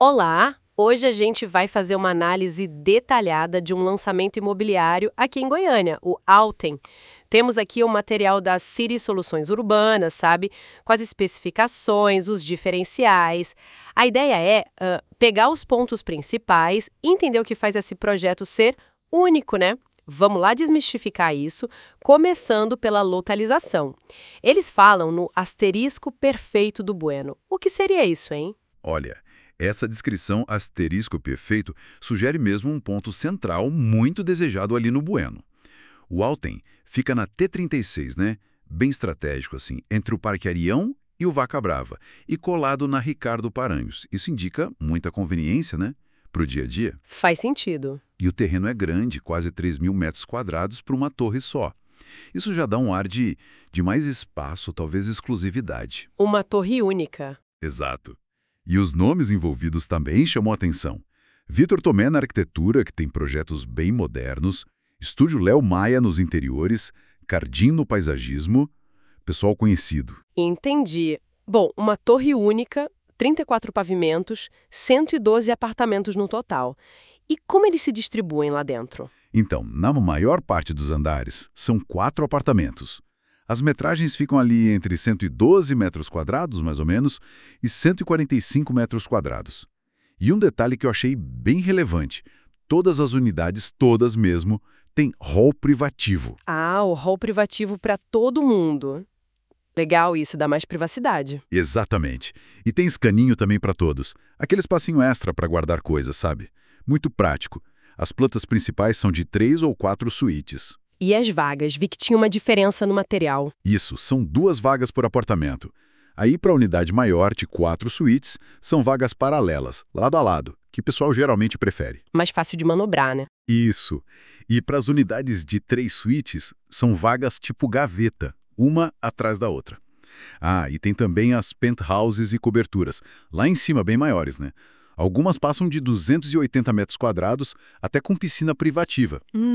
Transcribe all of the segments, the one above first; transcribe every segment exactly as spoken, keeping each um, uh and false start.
Olá! Hoje a gente vai fazer uma análise detalhada de um lançamento imobiliário aqui em Goiânia, o Alten. Temos aqui o material da City Soluções Urbanas, sabe? Com as especificações, os diferenciais. A ideia é ah, pegar os pontos principais e entender o que faz esse projeto ser único, né? Vamos lá desmistificar isso, começando pela localização. Eles falam no asterisco perfeito do Bueno. O que seria isso, hein? Olha, essa descrição asterisco perfeito sugere mesmo um ponto central muito desejado ali no Bueno. O Alten fica na T trinta e seis, né? Bem estratégico assim, entre o Parque Arião e o Vaca Brava, e colado na Ricardo Paranhos. Isso indica muita conveniência, né? Para o dia a dia. Faz sentido. E o terreno é grande, quase três mil metros quadrados para uma torre só. Isso já dá um ar de, de mais espaço, talvez exclusividade. Uma torre única. Exato. E os nomes envolvidos também chamam a atenção. Vitor Tomé na arquitetura, que tem projetos bem modernos, Estúdio Léo Maia nos interiores, Cardim no paisagismo, pessoal conhecido. Entendi. Bom, uma torre única, trinta e quatro pavimentos, cento e doze apartamentos no total. E como eles se distribuem lá dentro? Então, na maior parte dos andares, são quatro apartamentos. As metragens ficam ali entre cento e doze metros quadrados, mais ou menos, e cento e quarenta e cinco metros quadrados. E um detalhe que eu achei bem relevante, todas as unidades, todas mesmo, têm hall privativo. Ah, o hall privativo para todo mundo. Legal, isso dá mais privacidade. Exatamente. E tem escaninho também para todos. Aquele espacinho extra para guardar coisas, sabe? Muito prático. As plantas principais são de três ou quatro suítes. E as vagas? Vi que tinha uma diferença no material. Isso, são duas vagas por apartamento. Aí, para a unidade maior, de quatro suítes, são vagas paralelas, lado a lado, que o pessoal geralmente prefere. Mais fácil de manobrar, né? Isso. E para as unidades de três suítes, são vagas tipo gaveta, uma atrás da outra. Ah, e tem também as penthouses e coberturas, lá em cima bem maiores, né? Algumas passam de duzentos e oitenta metros quadrados até com piscina privativa.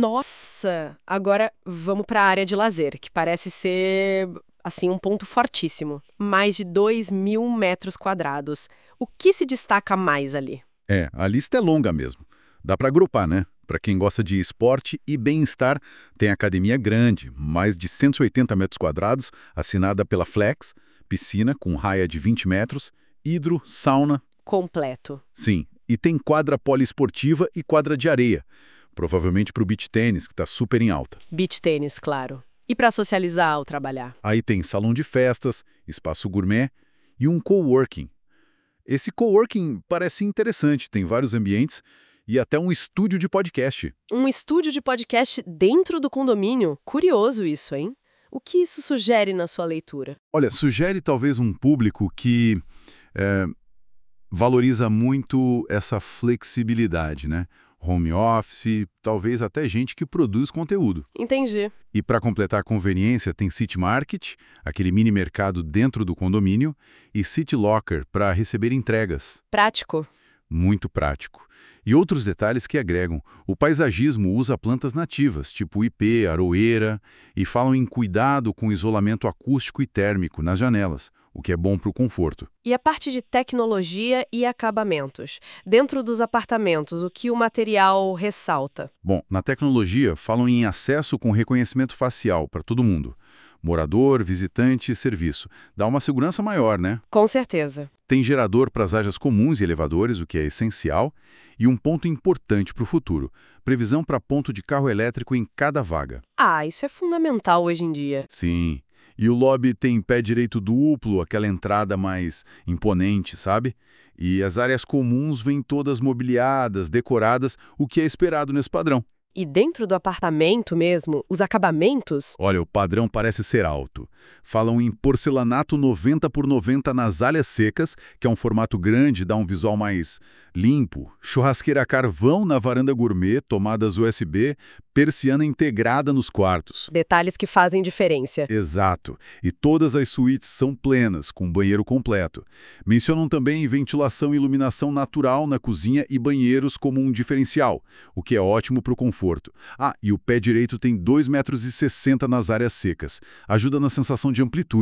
Nossa! Agora vamos para a área de lazer, que parece ser, assim, um ponto fortíssimo. Mais de dois mil metros quadrados. O que se destaca mais ali? É, a lista é longa mesmo. Dá para agrupar, né? Para quem gosta de esporte e bem-estar, tem academia grande, mais de cento e oitenta metros quadrados, assinada pela Flex, piscina com raia de vinte metros, hidro, sauna. Completo. Sim, e tem quadra poliesportiva e quadra de areia, provavelmente para o beach tênis, que está super em alta. Beach tênis, claro. E para socializar ao trabalhar? Aí tem salão de festas, espaço gourmet e um coworking. Esse coworking parece interessante, tem vários ambientes e até um estúdio de podcast. Um estúdio de podcast dentro do condomínio? Curioso isso, hein? O que isso sugere na sua leitura? Olha, sugere talvez um público que é, valoriza muito essa flexibilidade, né? Home office, talvez até gente que produz conteúdo. Entendi. E para completar a conveniência, tem City Market, aquele mini mercado dentro do condomínio, e City Locker para receber entregas. Prático. Muito prático. E outros detalhes que agregam. O paisagismo usa plantas nativas, tipo ipê, aroeira, e falam em cuidado com isolamento acústico e térmico nas janelas, o que é bom para o conforto. E a parte de tecnologia e acabamentos? Dentro dos apartamentos, o que o material ressalta? Bom, na tecnologia, falam em acesso com reconhecimento facial para todo mundo. Morador, visitante e serviço. Dá uma segurança maior, né? Com certeza. Tem gerador para as áreas comuns e elevadores, o que é essencial. E um ponto importante para o futuro, previsão para ponto de carro elétrico em cada vaga. Ah, isso é fundamental hoje em dia. Sim. E o lobby tem pé direito duplo, aquela entrada mais imponente, sabe? E as áreas comuns vêm todas mobiliadas, decoradas, o que é esperado nesse padrão. E dentro do apartamento mesmo, os acabamentos? Olha, o padrão parece ser alto. Falam em porcelanato noventa por noventa nas áreas secas, que é um formato grande, dá um visual mais limpo. Churrasqueira a carvão na varanda gourmet, tomadas U S B, persiana integrada nos quartos. Detalhes que fazem diferença. Exato. E todas as suítes são plenas, com banheiro completo. Mencionam também ventilação e iluminação natural na cozinha e banheiros como um diferencial, o que é ótimo para o conforto. Ah, e o pé direito tem dois metros e sessenta nas áreas secas. Ajuda na sensação de amplitude.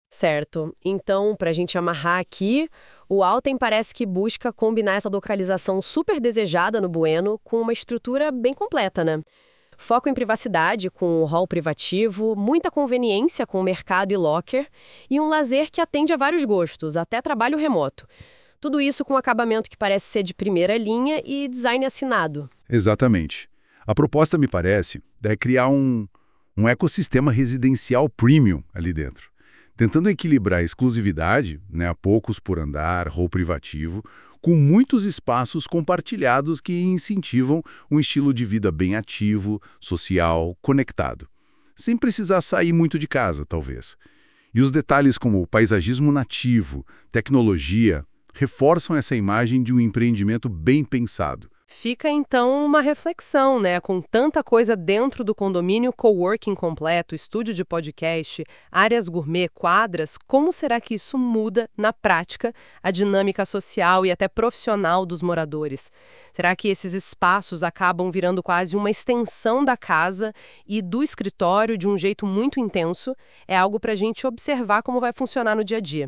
Certo. Então, para a gente amarrar aqui, o Alten parece que busca combinar essa localização super desejada no Bueno com uma estrutura bem completa, né? Foco em privacidade com o hall privativo, muita conveniência com o mercado e locker, e um lazer que atende a vários gostos, até trabalho remoto. Tudo isso com um acabamento que parece ser de primeira linha e design assinado. Exatamente. A proposta, me parece, é criar um, um ecossistema residencial premium ali dentro, tentando equilibrar a exclusividade, né, a poucos por andar, hall privativo, com muitos espaços compartilhados que incentivam um estilo de vida bem ativo, social, conectado, sem precisar sair muito de casa, talvez. E os detalhes como o paisagismo nativo, tecnologia, reforçam essa imagem de um empreendimento bem pensado. Fica então uma reflexão, né? Com tanta coisa dentro do condomínio, coworking completo, estúdio de podcast, áreas gourmet, quadras, como será que isso muda, na prática, a dinâmica social e até profissional dos moradores? Será que esses espaços acabam virando quase uma extensão da casa e do escritório de um jeito muito intenso? É algo para a gente observar como vai funcionar no dia a dia.